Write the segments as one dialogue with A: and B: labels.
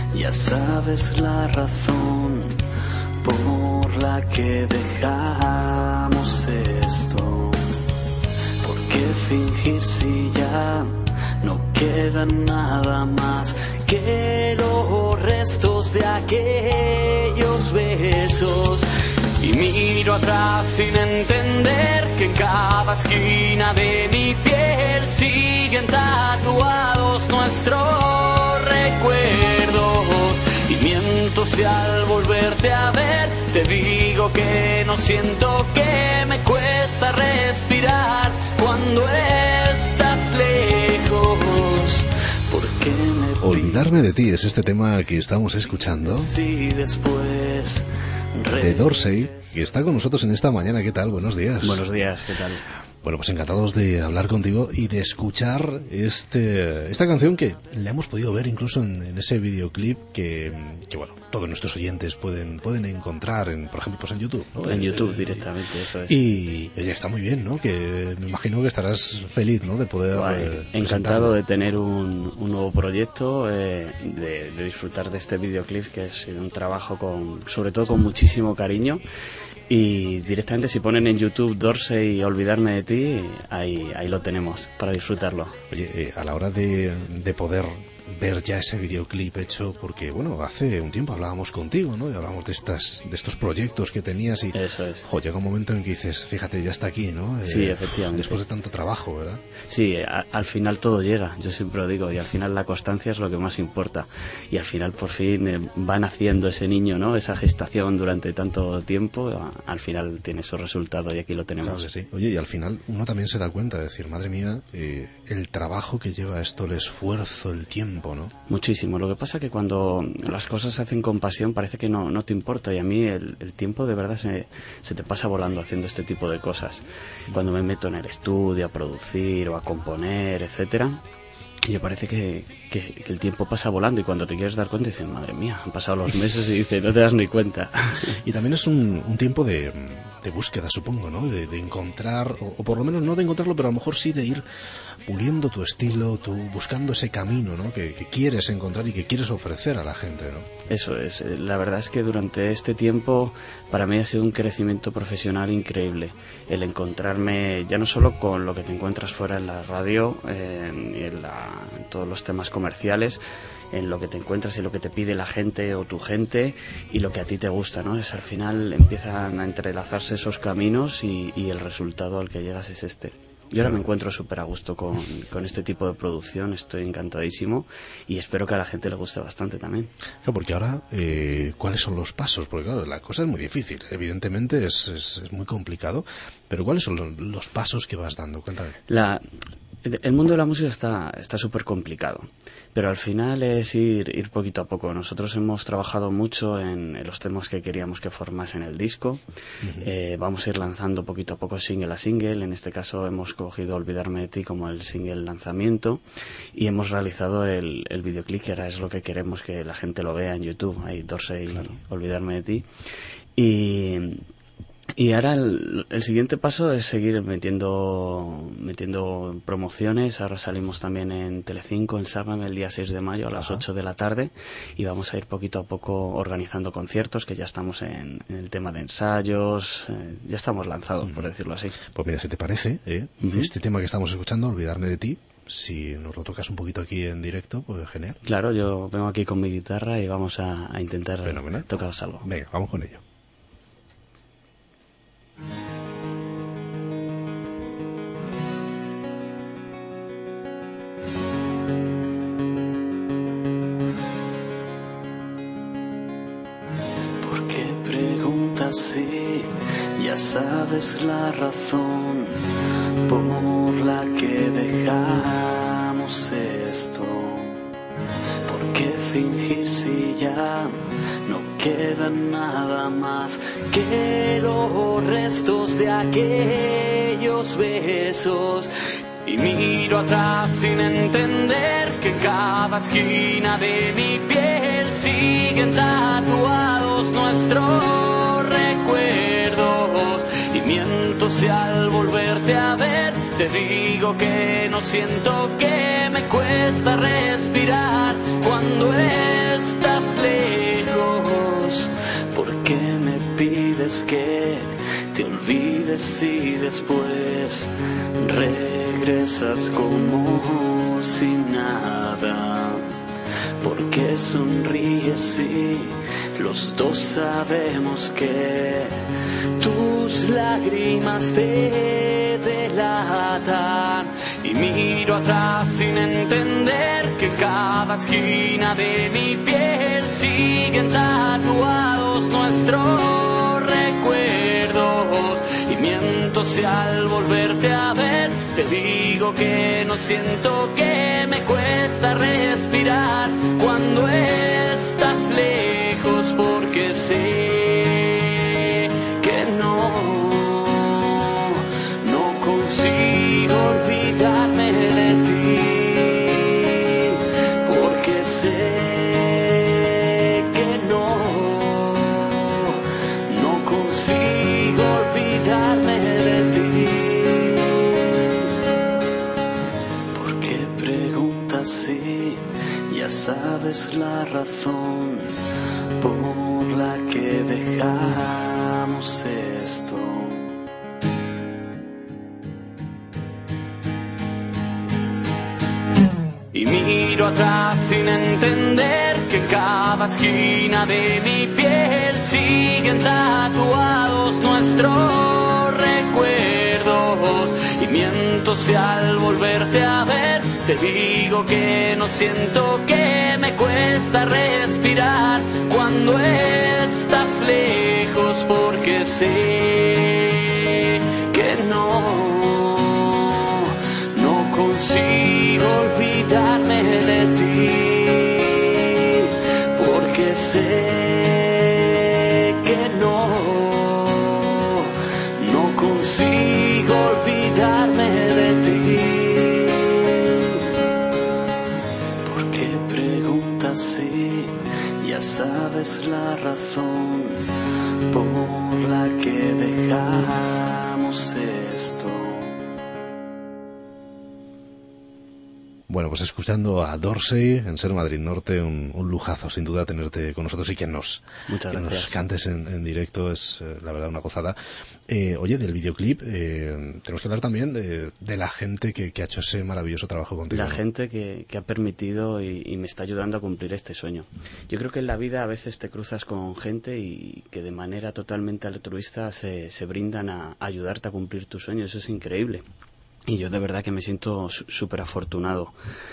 A: Ya sabes la razón por la que dejamos esto. ¿Por qué fingir si ya no queda nada más que los restos de aquellos besos? Y miro atrás sin entender que en cada esquina de mi piel siguen tatuados nuestros recuerdos. Y miento si al volverte a ver te digo que no siento, que me cuesta respirar cuando estás lejos. ¿Por qué me
B: Olvidarme de ti es este tema que estamos escuchando
A: si después
B: de Dorsey, que está con nosotros en esta mañana? ¿Qué tal? Buenos días.
C: Buenos días, ¿qué tal?
B: Bueno, pues encantados de hablar contigo y de escuchar esta canción que la hemos podido ver incluso en ese videoclip que bueno, todos nuestros oyentes pueden encontrar, por ejemplo, pues en YouTube, ¿no?
C: En YouTube directamente, eso es.
B: Y oye, está muy bien, ¿no? Que me imagino que estarás feliz, ¿no? De poder...
C: encantado de tener un nuevo proyecto, de disfrutar de este videoclip, que es un trabajo sobre todo con muchísimo cariño. Y directamente si ponen en YouTube Dorsey y Olvidarme de ti, ahí lo tenemos para disfrutarlo.
B: Oye, a la hora de poder ver ya ese videoclip hecho, porque bueno, hace un tiempo hablábamos contigo, ¿no? Y hablábamos de estos proyectos que tenías y
C: eso es.
B: Llega un momento en que dices, fíjate, ya está aquí, ¿no?
C: Sí, efectivamente.
B: Después de tanto trabajo, ¿verdad?
C: Sí, al final todo llega, yo siempre lo digo, y al final la constancia es lo que más importa. Y al final por fin va naciendo ese niño, ¿no? Esa gestación durante tanto tiempo, al final tiene su resultado y aquí lo tenemos.
B: Claro que sí. Oye, y al final uno también se da cuenta de decir, madre mía, el trabajo que lleva esto, el esfuerzo, el tiempo, ¿no?
C: Muchísimo. Lo que pasa que cuando las cosas se hacen con pasión parece que no te importa, y a mí el tiempo de verdad se te pasa volando haciendo este tipo de cosas. Cuando me meto en el estudio a producir o a componer, etcétera, y parece que el tiempo pasa volando, y cuando te quieres dar cuenta dices, madre mía, han pasado los meses, y dices, no te das ni cuenta.
B: Y también es un tiempo de búsqueda, supongo, ¿no? De encontrar, o por lo menos no de encontrarlo, pero a lo mejor sí de ir puliendo tu estilo, buscando ese camino, ¿no? Que quieres encontrar y que quieres ofrecer a la gente, ¿no?
C: Eso es. La verdad es que durante este tiempo para mí ha sido un crecimiento profesional increíble. El encontrarme ya no solo con lo que te encuentras fuera en la radio, y en todos los temas comerciales, en lo que te encuentras y lo que te pide la gente o tu gente y lo que a ti te gusta, ¿no? Es al final empiezan a entrelazarse esos caminos y el resultado al que llegas es este. Yo ahora me encuentro súper a gusto con este tipo de producción, estoy encantadísimo y espero que a la gente le guste bastante también.
B: Claro, porque ahora, ¿cuáles son los pasos? Porque claro, la cosa es muy difícil, evidentemente es muy complicado, pero ¿cuáles son los pasos que vas dando? Cuéntame.
C: El mundo de la música está súper complicado, pero al final es ir poquito a poco. Nosotros hemos trabajado mucho en los temas que queríamos que formasen el disco. Uh-huh. Vamos a ir lanzando poquito a poco single a single. En este caso hemos cogido Olvidarme de ti como el single lanzamiento y hemos realizado el videoclip, que ahora es lo que queremos que la gente lo vea en YouTube. Ahí Dorsey, claro. Olvidarme de ti. Y ahora el siguiente paso es seguir metiendo promociones. Ahora salimos también en Telecinco, en Sálvame, el día 6 de mayo a las 8 de la tarde, y vamos a ir poquito a poco organizando conciertos, que ya estamos en el tema de ensayos, ya estamos lanzados, por decirlo así.
B: Pues mira, si te parece, este tema que estamos escuchando, Olvidarme de ti, si nos lo tocas un poquito aquí en directo, pues genial.
C: Claro, yo vengo aquí con mi guitarra y vamos a intentar tocaros algo.
B: Venga, vamos con ello.
A: ¿Por qué preguntas si ya sabes la razón por la que dejamos esto? ¿Por qué fingir si ya no queda nada más que los restos de aquellos besos? Y miro atrás sin entender que en cada esquina de mi piel siguen tatuados nuestros recuerdos. Y miento si al volverte a ver te digo que no siento, que me cuesta respirar cuando estás es que te olvides y después regresas como si nada. Porque sonríes si los dos sabemos que tus lágrimas te delatan. Y miro atrás sin entender que cada esquina de mi piel siguen tatuados nuestros recuerdos. Y miento si al volverte a ver te digo que no siento, que me cuesta respirar cuando estás lejos, porque sé que no consigo olvidarme de ti, porque sé que no consigo olvidarme de ti. Sí, ya sabes la razón por la que dejamos esto. Y miro atrás sin entender que en cada esquina de mi piel siguen tatuados nuestros recuerdos. Y miento si al volverte a ver te digo que no siento, que me cuesta respirar cuando estás lejos, porque sé que no consigo olvidarme de ti, porque sé que no consigo olvidarme de ti. Sí, ya sabes la razón por la que dejamos esto.
B: Bueno, pues escuchando a Dorsey en Ser Madrid Norte, un lujazo sin duda tenerte con nosotros y que nos cantes en directo, es la verdad una gozada. Oye, del videoclip tenemos que hablar también de la gente que ha hecho ese maravilloso trabajo contigo.
C: La gente que ha permitido y me está ayudando a cumplir este sueño. Yo creo que en la vida a veces te cruzas con gente y que de manera totalmente altruista se brindan a ayudarte a cumplir tu sueño. Eso es increíble. Y yo de verdad que me siento súper afortunado.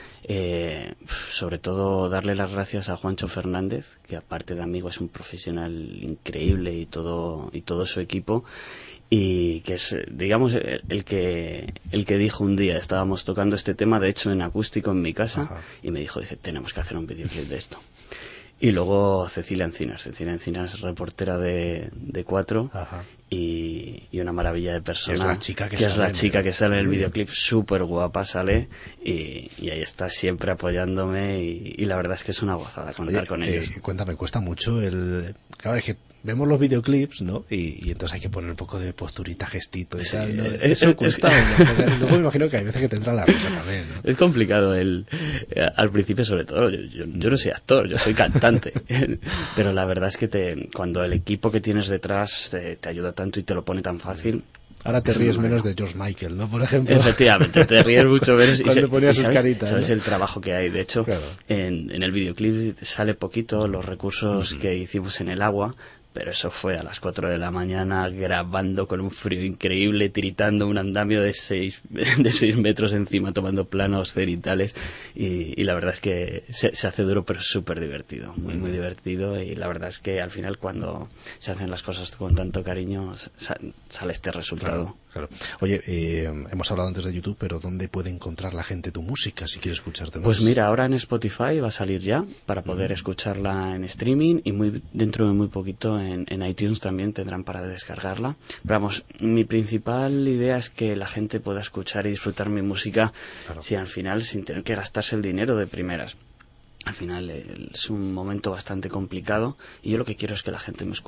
C: Sobre todo darle las gracias a Juancho Fernández, que aparte de amigo es un profesional increíble, y todo su equipo, y que es, digamos, el que dijo un día, estábamos tocando este tema, de hecho en acústico en mi casa. Ajá. Y me dijo, tenemos que hacer un videoclip de esto. Y luego Cecilia Encinas, reportera de 4. Ajá. Y una maravilla de persona.
B: Es la chica que
C: sale en el videoclip, súper guapa sale, y ahí está siempre apoyándome, y la verdad es que es una gozada contar con ellos.
B: Cuéntame, cuesta mucho cada vez que vemos los videoclips, ¿no? Y entonces hay que poner un poco de posturita, gestito y tal, ¿no? Eso cuesta. Luego me imagino que hay veces que te entra la risa también, ¿no?
C: Es complicado al principio, sobre todo. Yo no soy actor, yo soy cantante. Pero la verdad es que cuando el equipo que tienes detrás te ayuda tanto y te lo pone tan fácil.
B: Ahora te ríes menos de George Michael, ¿no? Por ejemplo.
C: Efectivamente, te ríes mucho menos.
B: Cuando ponía sus caritas,
C: ¿sabes,
B: ¿no?
C: El trabajo que hay? De hecho, claro. En el videoclip sale poquito los recursos que hicimos en el agua, pero eso fue a las 4 de la mañana grabando con un frío increíble, tiritando un andamio de 6 metros encima, tomando planos cenitales, y la verdad es que se hace duro, pero súper divertido, muy divertido, y la verdad es que al final cuando se hacen las cosas con tanto cariño sale este resultado.
B: Claro. Oye, hemos hablado antes de YouTube, pero ¿dónde puede encontrar la gente tu música si quiere escucharte más?
C: Pues mira, ahora en Spotify va a salir ya para poder escucharla en streaming, y dentro de muy poquito en iTunes también tendrán para descargarla. Pero vamos, mi principal idea es que la gente pueda escuchar y disfrutar mi música, claro, al final sin tener que gastarse el dinero de primeras. Al final es un momento bastante complicado y yo lo que quiero es que la gente me escuche.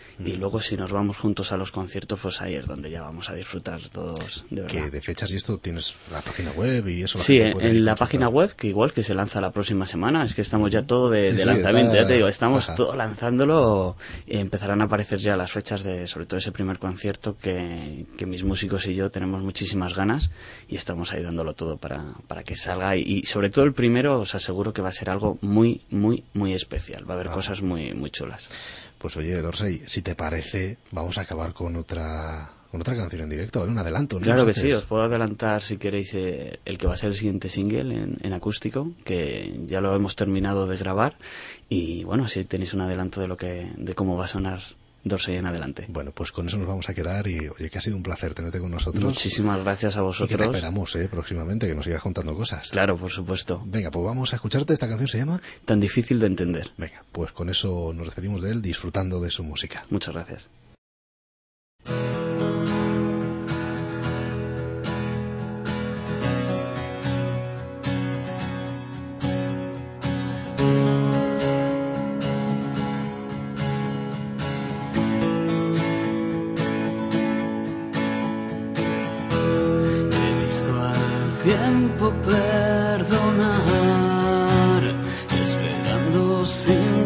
C: y luego si nos vamos juntos a los conciertos, pues ahí es donde ya vamos a disfrutar todos, de verdad.
B: Que de fechas y esto tienes la página web y eso.
C: Sí, en la página web, que igual que se lanza la próxima semana, es que estamos ya todo de lanzamiento, ya te digo, estamos todo lanzándolo, y empezarán a aparecer ya las fechas de, sobre todo ese primer concierto que mis músicos y yo tenemos muchísimas ganas y estamos ahí dándolo todo para que salga, y sobre todo el primero os aseguro que va a ser algo muy, muy, muy especial, va a haber cosas muy, muy chulas.
B: Pues oye, Dorsey, si te parece, vamos a acabar con otra canción en directo, ¿vale? Un adelanto, ¿no?
C: Claro que sí, os puedo adelantar si queréis el que va a ser el siguiente single en acústico, que ya lo hemos terminado de grabar, y bueno, así tenéis un adelanto de cómo va a sonar Dorsey en adelante.
B: Bueno, pues con eso nos vamos a quedar, y oye, que ha sido un placer tenerte con nosotros.
C: Muchísimas gracias a vosotros.
B: Y que te esperamos próximamente, que nos sigas contando cosas.
C: Claro, por supuesto.
B: Venga, pues vamos a escucharte. Esta canción se llama
C: Tan difícil de entender.
B: Venga, pues con eso nos despedimos de él, disfrutando de su música.
C: Muchas gracias.
A: Tiempo perdonar, esperando sin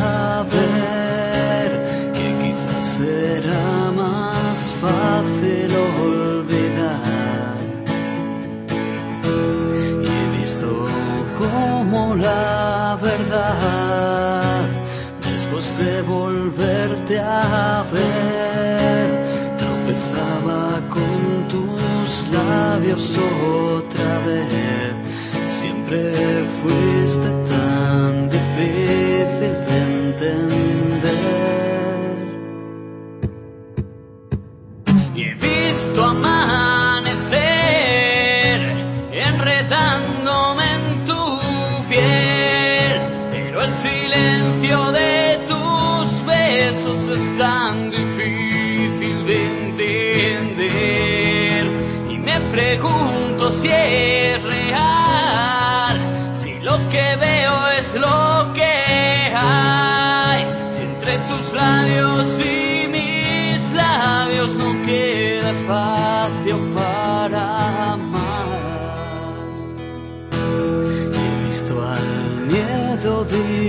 A: saber que quizás será más fácil olvidar. Y he visto cómo la verdad, después de volverte a ver, tropezaba con tus labios otra vez. Siempre fuiste tan difícil de entender. Y he visto amanecer enredándome en tu piel, pero el silencio de tus besos es tan difícil de entender. Me pregunto si es real, si lo que veo es lo que hay, si entre tus labios y mis labios no queda espacio para más. He visto al miedo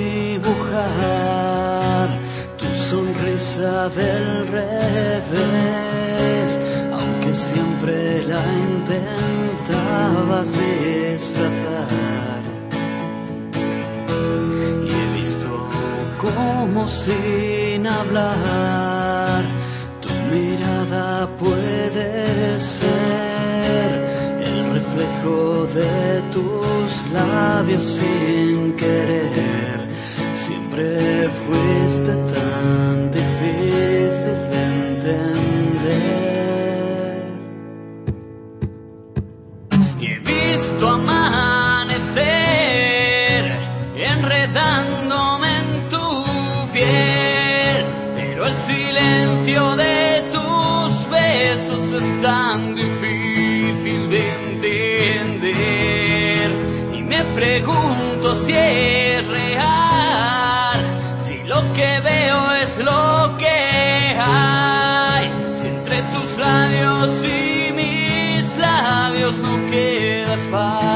A: dibujar tu sonrisa del revés, aunque siempre la intentabas disfrazar. Y he visto cómo sin hablar tu mirada puede ser el reflejo de tus labios sin querer. Siempre fuiste tan difícil de entender. Y he visto amanecer enredándome en tu piel, pero el silencio de tus besos es tan difícil de entender. Y me pregunto si es real, si lo que veo es lo que hay, si entre tus labios y mis labios no queda espacio